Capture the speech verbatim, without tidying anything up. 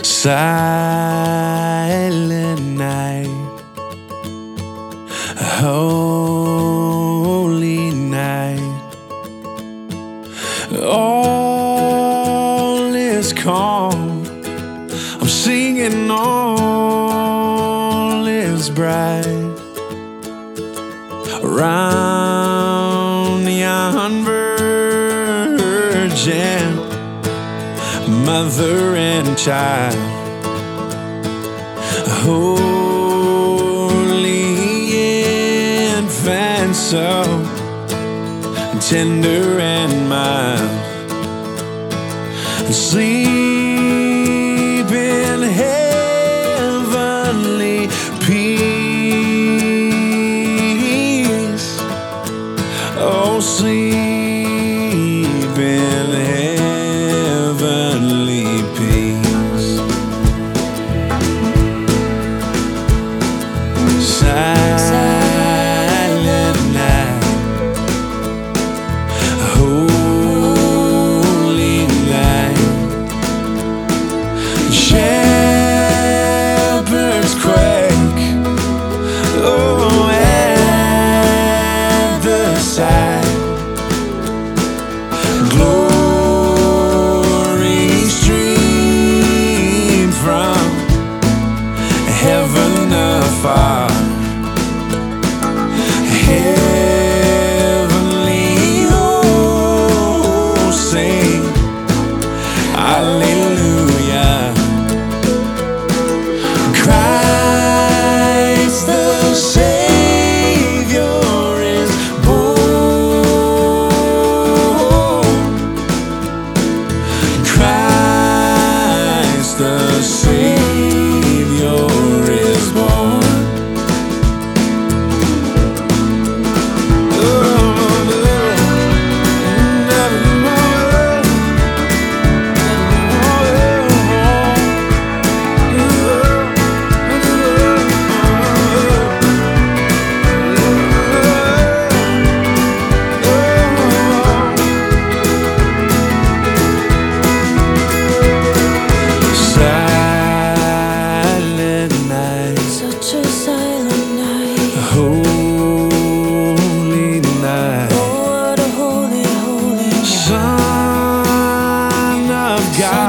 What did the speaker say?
Silent night, holy night, all is calm. I'm singing, all is bright. Around yon virgin, mother and child, holy infant, so tender and mild, sleep in heavenly peace. Oh, sleep in heavenly peace. Silent night, holy night, shepherds quake, oh, at the sight. Glory stream from heaven afar. Heavenly hosts sing hallelujah. Christ the Savior is born. Christ the Savior is born. Holy night, Oh, what a holy, holy night. Son of God.